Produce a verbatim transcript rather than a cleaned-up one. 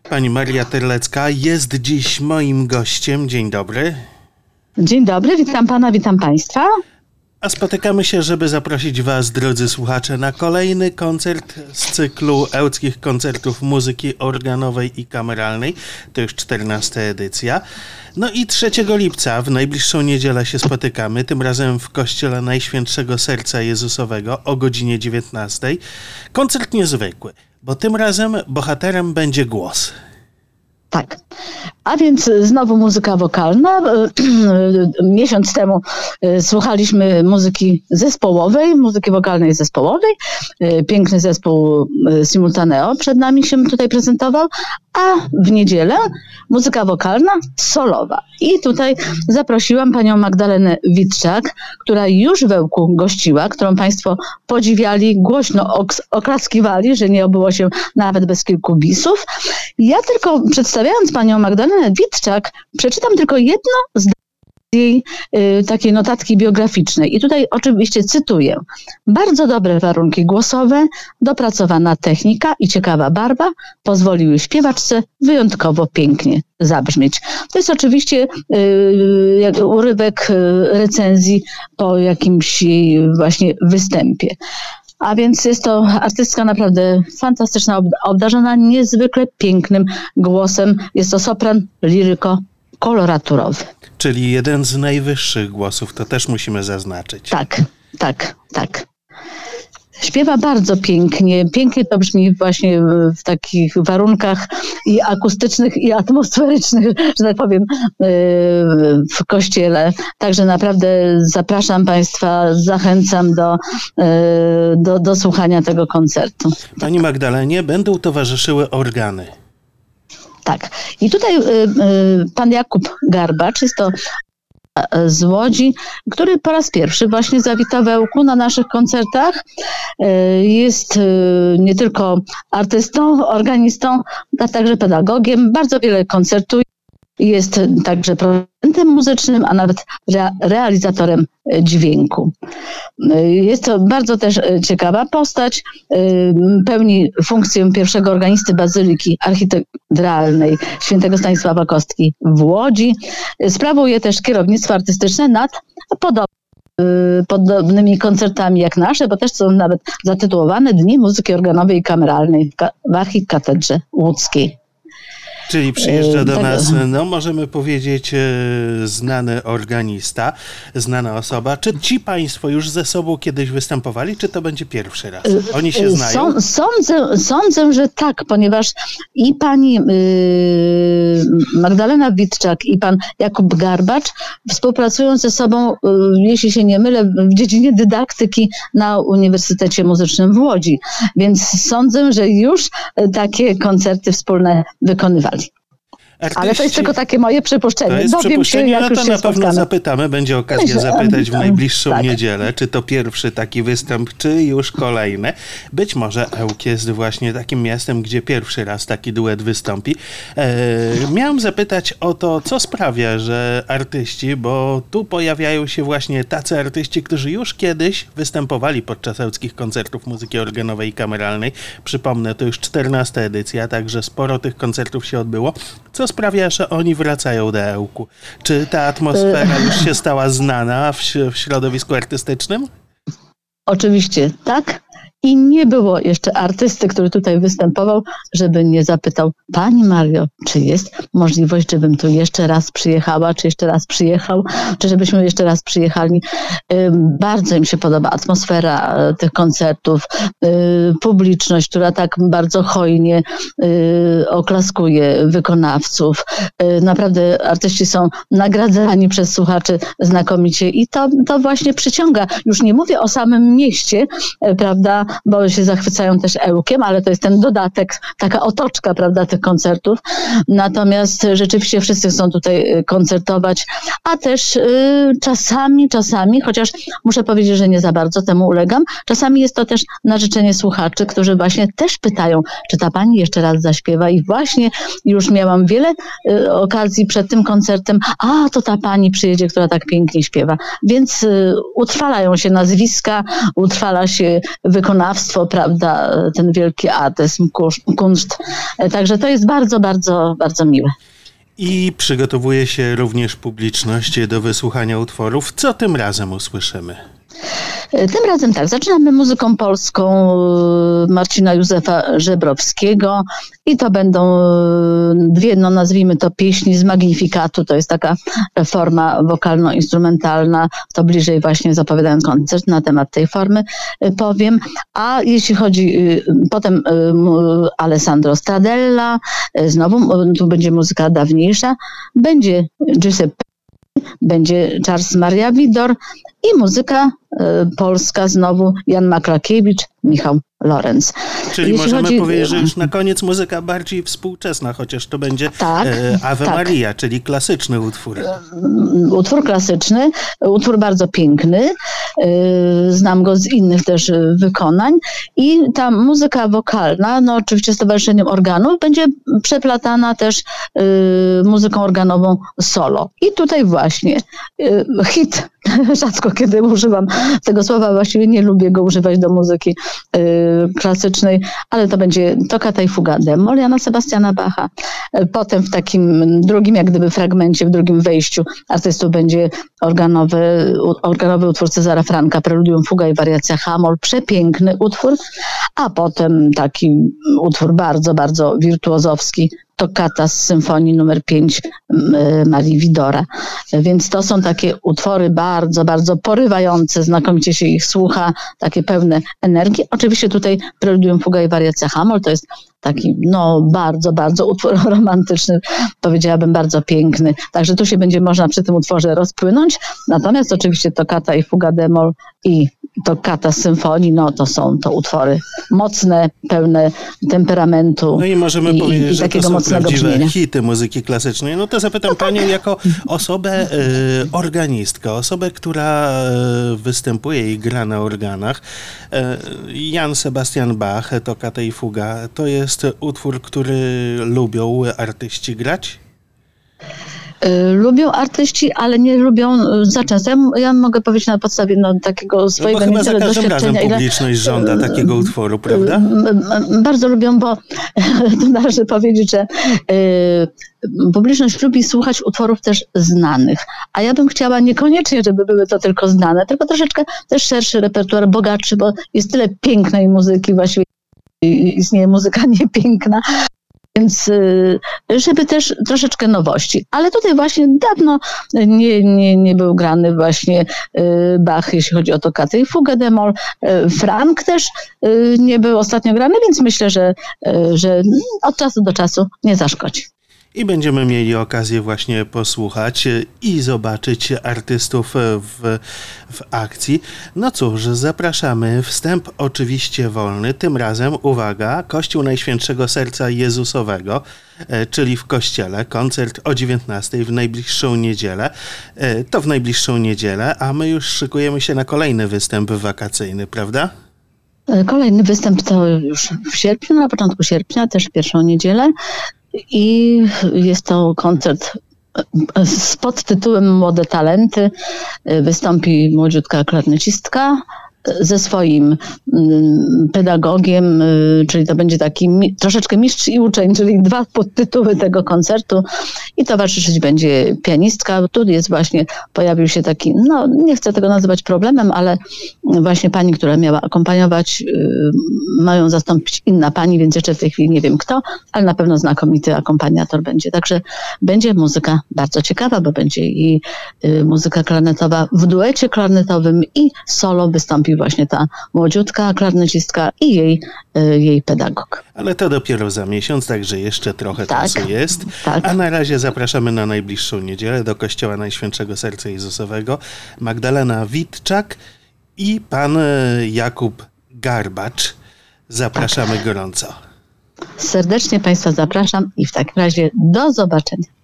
Pani Maria Terlecka jest dziś moim gościem. Dzień dobry. Dzień dobry, witam pana, witam państwa. A spotykamy się, żeby zaprosić was, drodzy słuchacze, na kolejny koncert z cyklu Ełckich Koncertów Muzyki Organowej i Kameralnej. To już czternasta edycja. No i trzeciego lipca, w najbliższą niedzielę się spotykamy, tym razem w Kościele Najświętszego Serca Jezusowego o godzinie dziewiętnastej. Koncert niezwykły, bo tym razem bohaterem będzie głos. Tak. A więc znowu muzyka wokalna. Miesiąc temu słuchaliśmy muzyki zespołowej, muzyki wokalnej zespołowej. Piękny zespół Simultaneo przed nami się tutaj prezentował, a w niedzielę muzyka wokalna solowa. I tutaj zaprosiłam panią Magdalenę Witczak, która już w Ełku gościła, którą państwo podziwiali, głośno ok- oklaskiwali, że nie obyło się nawet bez kilku bisów. Ja tylko przedstawiając panią Magdalenę Witczak, przeczytam tylko jedno z jej y, takiej notatki biograficznej. I tutaj oczywiście cytuję. Bardzo dobre warunki głosowe, dopracowana technika i ciekawa barwa pozwoliły śpiewaczce wyjątkowo pięknie zabrzmieć. To jest oczywiście y, jak urywek y, recenzji po jakimś jej właśnie występie. A więc jest to artystka naprawdę fantastyczna, obdarzona niezwykle pięknym głosem. Jest to sopran liryko-koloraturowy. Czyli jeden z najwyższych głosów, to też musimy zaznaczyć. Tak, tak, tak. Śpiewa bardzo pięknie. Pięknie to brzmi właśnie w takich warunkach i akustycznych, i atmosferycznych, że tak powiem, w kościele. Także naprawdę zapraszam państwa, zachęcam do, do, do słuchania tego koncertu. Pani Magdalenie, będą towarzyszyły organy. Tak. I tutaj pan Jakub Garbacz, jest to z Łodzi, który po raz pierwszy właśnie zawitał w Ełku na naszych koncertach. Jest nie tylko artystą, organistą, a także pedagogiem. Bardzo wiele koncertuje. Jest także producentem muzycznym, a nawet rea- realizatorem dźwięku. Jest to bardzo też ciekawa postać. Pełni funkcję pierwszego organisty Bazyliki Architekturalnej Świętego Stanisława Kostki w Łodzi. Sprawuje też kierownictwo artystyczne nad podob- podobnymi koncertami jak nasze, bo też są nawet zatytułowane Dni Muzyki Organowej i Kameralnej w, ka- w Archikatedrze Łódzkiej. Czyli przyjeżdża do nas, no możemy powiedzieć, znany organista, znana osoba. Czy ci państwo już ze sobą kiedyś występowali, czy to będzie pierwszy raz? Oni się znają? Sądzę, sądzę że tak, ponieważ i pani yy, Magdalena Witczak i pan Jakub Garbacz współpracują ze sobą, yy, jeśli się nie mylę, w dziedzinie dydaktyki na Uniwersytecie Muzycznym w Łodzi. Więc sądzę, że już takie koncerty wspólne wykonywali. Artyści... Ale to jest tylko takie moje przypuszczenie. To jest Dowiem przypuszczenie, się, jak no to już się na pewno spotkamy. zapytamy. Będzie okazja zapytać w najbliższą tak. niedzielę, czy to pierwszy taki występ, czy już kolejne. Być może Ełk jest właśnie takim miastem, gdzie pierwszy raz taki duet wystąpi. E, miałem zapytać o to, co sprawia, że artyści, bo tu pojawiają się właśnie tacy artyści, którzy już kiedyś występowali podczas Ełckich Koncertów Muzyki Organowej i Kameralnej. Przypomnę, to już czternasta edycja, także sporo tych koncertów się odbyło. Co sprawia, że oni wracają do Ełku? Czy ta atmosfera już się stała znana w, w środowisku artystycznym? Oczywiście tak. I nie było jeszcze artysty, który tutaj występował, żeby nie zapytał: Pani Mario, czy jest możliwość, żebym tu jeszcze raz przyjechała, czy jeszcze raz przyjechał, czy żebyśmy jeszcze raz przyjechali. Bardzo im się podoba atmosfera tych koncertów, publiczność, która tak bardzo hojnie oklaskuje wykonawców. Naprawdę artyści są nagradzani przez słuchaczy znakomicie i to, to właśnie przyciąga. Już nie mówię o samym mieście, prawda, bo się zachwycają też Ełkiem, ale to jest ten dodatek, taka otoczka, prawda, tych koncertów. Natomiast rzeczywiście wszyscy chcą tutaj koncertować, a też y, czasami, czasami, chociaż muszę powiedzieć, że nie za bardzo temu ulegam, czasami jest to też na życzenie słuchaczy, którzy właśnie też pytają, czy ta pani jeszcze raz zaśpiewa, i właśnie już miałam wiele y, okazji przed tym koncertem, a to ta pani przyjedzie, która tak pięknie śpiewa. Więc y, utrwalają się nazwiska, utrwala się wykonanie wykonawstwo, prawda, ten wielki artyzm, kunszt. Także to jest bardzo, bardzo, bardzo miłe. I przygotowuje się również publiczność do wysłuchania utworów. Co tym razem usłyszymy? Tym razem tak, zaczynamy muzyką polską Marcina Józefa Żebrowskiego i to będą dwie, no nazwijmy to pieśni z Magnifikatu, to jest taka forma wokalno-instrumentalna, to bliżej właśnie zapowiadając koncert na temat tej formy powiem, a jeśli chodzi potem Alessandro Stradella, znowu tu będzie muzyka dawniejsza, będzie Giuseppe, będzie Charles Maria Widor i muzyka y, polska znowu Jan Maklakiewicz, Michał Lorenz. Czyli Jeśli możemy chodzi... powiedzieć, że już na koniec muzyka bardziej współczesna, chociaż to będzie tak, e, Ave tak. Maria, czyli klasyczny utwór. Utwór klasyczny, utwór bardzo piękny. Znam go z innych też wykonań i ta muzyka wokalna, no oczywiście z towarzyszeniem organów, będzie przeplatana też y, muzyką organową solo. I tutaj właśnie y, hit, rzadko kiedy używam tego słowa, właściwie nie lubię go używać do muzyki y, klasycznej, ale to będzie Toccata i Fuga d-moll Jana Sebastiana Bacha. Potem w takim drugim, jak gdyby fragmencie, w drugim wejściu artystów będzie organowy, organowy utwór Cezara Franka, Preludium, Fuga i Wariacja H-moll, przepiękny utwór, a potem taki utwór bardzo, bardzo wirtuozowski, Toccata z symfonii numer pięć Marii Widora. Więc to są takie utwory bardzo, bardzo porywające, znakomicie się ich słucha, takie pełne energii. Oczywiście tutaj Preludium, Fuga i Wariacja H-moll to jest taki, no bardzo, bardzo utwór romantyczny, powiedziałabym bardzo piękny. Także tu się będzie można przy tym utworze rozpłynąć. Natomiast oczywiście Toccata i Fuga d-moll i Toccata z symfonii, no to są to utwory mocne, pełne temperamentu. No i możemy i, powiedzieć, i że to są prawdziwe brzmienia. hity muzyki klasycznej. No to zapytam no tak. Panią jako osobę y, organistkę, osobę, która y, występuje i gra na organach. Y, Jan Sebastian Bach, Toccata i Fuga, to jest utwór, który lubią artyści grać? Lubią artyści, ale nie lubią za często. Ja, ja mogę powiedzieć na podstawie no, takiego swojego no bo chyba za każdym doświadczenia. razem publiczność ile... żąda takiego utworu, prawda? Bardzo lubią, bo tu należy powiedzieć, że y, publiczność lubi słuchać utworów też znanych. A ja bym chciała niekoniecznie, żeby były to tylko znane, tylko troszeczkę też szerszy repertuar, bogatszy, bo jest tyle pięknej muzyki, właściwie istnieje muzyka niepiękna. Więc żeby też troszeczkę nowości. Ale tutaj właśnie dawno nie, nie, nie był grany właśnie Bach, jeśli chodzi o Toccatę i Fugę d-moll. Frank też nie był ostatnio grany, więc myślę, że, że od czasu do czasu nie zaszkodzi. I będziemy mieli okazję właśnie posłuchać i zobaczyć artystów w, w akcji. No cóż, zapraszamy. Wstęp oczywiście wolny. Tym razem, uwaga, Kościół Najświętszego Serca Jezusowego, czyli w kościele. Koncert o dziewiętnastej w najbliższą niedzielę. To w najbliższą niedzielę, a my już szykujemy się na kolejny występ wakacyjny, prawda? Kolejny występ to już w sierpniu, na początku sierpnia, też w pierwszą niedzielę. I jest to koncert z podtytułem Młode Talenty. Wystąpi młodziutka klarnecistka ze swoim pedagogiem, czyli to będzie taki mi, troszeczkę mistrz i uczeń, czyli dwa podtytuły tego koncertu i towarzyszyć będzie pianistka. Tu jest właśnie, pojawił się taki, no nie chcę tego nazywać problemem, ale właśnie pani, która miała akompaniować, yy, mają zastąpić inna pani, więc jeszcze w tej chwili nie wiem kto, ale na pewno znakomity akompaniator będzie. Także będzie muzyka bardzo ciekawa, bo będzie i yy, muzyka klarnetowa w duecie klarnetowym i solo wystąpi właśnie ta młodziutka klarnecistka i jej, y, jej pedagog. Ale to dopiero za miesiąc, także jeszcze trochę tak, czasu jest. Tak. A na razie zapraszamy na najbliższą niedzielę do Kościoła Najświętszego Serca Jezusowego. Magdalena Witczak i pan Jakub Garbacz. Zapraszamy tak. gorąco. Serdecznie Państwa zapraszam i w takim razie do zobaczenia.